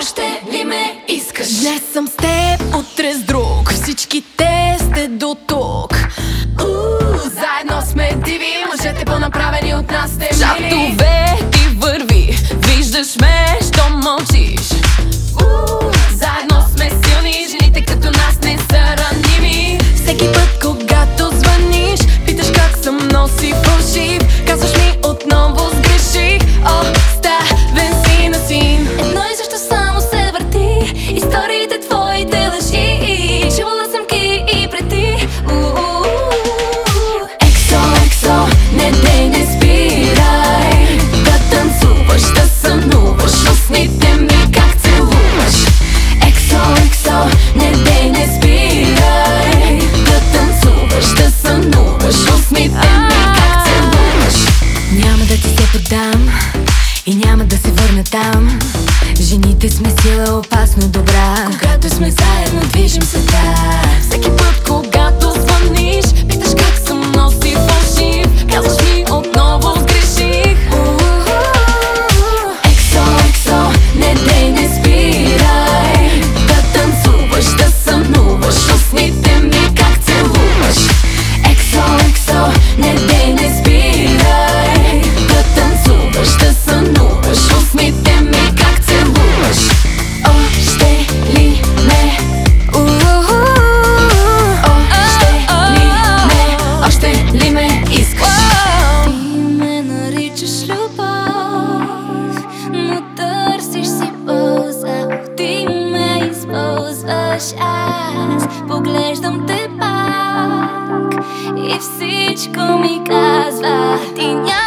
Още ли ме искаш? Днес съм с теб, утре с друг. Всички те сте до тук. Заедно сме диви, мъжете по-направени от нас сте мили. Чатове ти върви, виждаш ме, що мълчиш. Заедно сме силни, жените като нас не са раними. Всеки път, когато звъниш, питаш как съм, но си фалшив. Казваш ми отново сгреших, оставен си на син. Едно и също само се върти, историите твоите лъжи. Чувала съм ки и преди. Ексо, не дей, не спирай да танцуваш, да сънуваш, устните ми как целуваш. Ексо, не дей, не спирай да танцуваш, да сънуваш, устните ми как целуваш. Няма да ти се подам и няма да се върна там. Жените сме сила опасно добра. Когато сме заедно, движим света. Всеки път, когато звъниш, питаш как съм, но си фалшив. Казваш ми отново сгреших. Ексо, не дей, не спирай да танцуваш, да сънуваш, устните ми как целуваш. Ексо, не дей, не спирай да танцуваш, да сънуваш, устните ми как целуваш. Още ли ме? Още ли ме искаш? Ти ме наричаш любов, но търсиш си полза. Ти ме използваш, аз поглеждам те пак и всичко ми казва: ти няма